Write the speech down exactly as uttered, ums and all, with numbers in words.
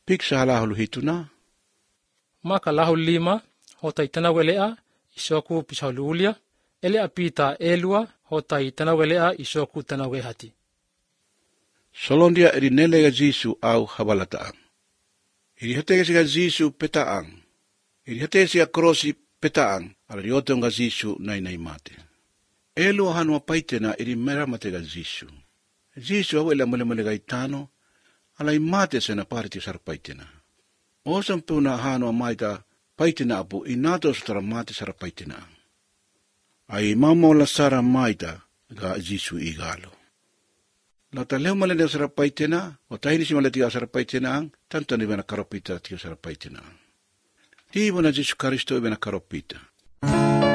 Piksa halahulu hituna. Maka lahu lima hota itanawelea isoku pishaululia ele apita elua hota itanawelea isoku tanawehati. Solondia eri nelega Jisu au hawalataan. Iri hatega Jisu petaang. Iri hatega krosi petaang. Ala riotonga Jisu nai nai mate. Elua hanua paitena iri meramatega Jisu. Jisu awela mole mole gaitano. Ala imate sena pariti sarpaitena. Osan puna hanua maita paitena apu inato sutara mate sarpaitena. Ai mamola sara maita ga Jisu igalo. Lata leo malene sarapaitena, o tahini si maletiga sarapaitena ang, tanto ni bena karopita tiga sarapaitena ang. Di bona Jesu Kristo bena karopita.